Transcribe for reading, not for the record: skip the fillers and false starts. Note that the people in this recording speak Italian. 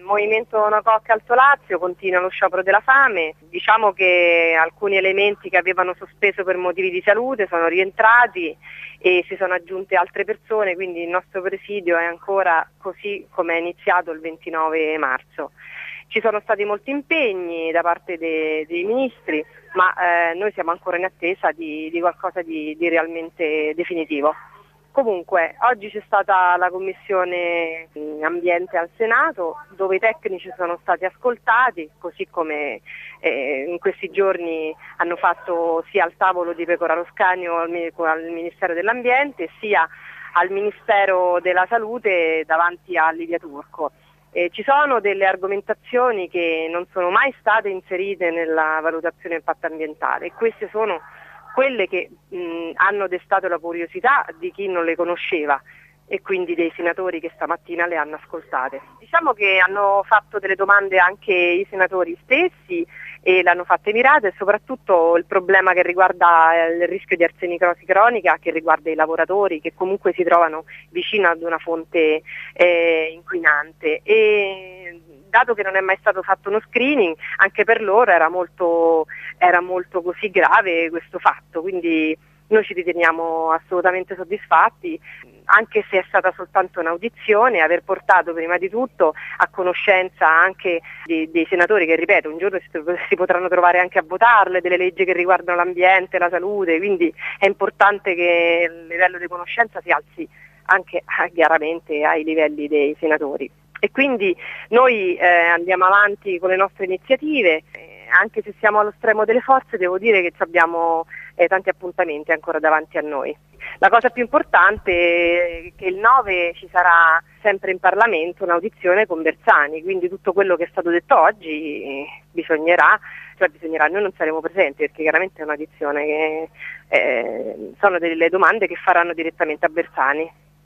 Movimento No Coc Alto Lazio continua lo sciopero della fame. Diciamo che alcuni elementi che avevano sospeso per motivi di salute sono rientrati e si sono aggiunte altre persone, quindi il nostro presidio è ancora così come è iniziato il 29 marzo. Ci sono stati molti impegni da parte dei ministri, ma noi siamo ancora in attesa di qualcosa di realmente definitivo. Comunque, oggi c'è stata la Commissione Ambiente al Senato, dove i tecnici sono stati ascoltati, così come in questi giorni hanno fatto sia al tavolo di Pecoraro Scanio al Ministero dell'Ambiente, sia al Ministero della Salute davanti a Livia Turco. Ci sono delle argomentazioni che non sono mai state inserite nella valutazione impatto ambientale e queste sono quelle che hanno destato la curiosità di chi non le conosceva e quindi dei senatori che stamattina le hanno ascoltate. Diciamo che hanno fatto delle domande anche i senatori stessi e l'hanno fatte mirate, e soprattutto il problema che riguarda il rischio di arsenicrosi cronica, che riguarda i lavoratori che comunque si trovano vicino ad una fonte inquinante. E dato che non è mai stato fatto uno screening, anche per loro era molto così grave questo fatto, quindi noi ci riteniamo assolutamente soddisfatti, anche se è stata soltanto un'audizione, aver portato prima di tutto a conoscenza anche dei senatori che, ripeto, un giorno si potranno trovare anche a votarle, delle leggi che riguardano l'ambiente, la salute, quindi è importante che il livello di conoscenza si alzi anche chiaramente ai livelli dei senatori. E quindi noi andiamo avanti con le nostre iniziative, anche se siamo allo stremo delle forze, devo dire che abbiamo tanti appuntamenti ancora davanti a noi. La cosa più importante è che il 9 ci sarà sempre in Parlamento un'audizione con Bersani, quindi tutto quello che è stato detto oggi bisognerà, noi non saremo presenti perché chiaramente è un'audizione che sono delle domande che faranno direttamente a Bersani.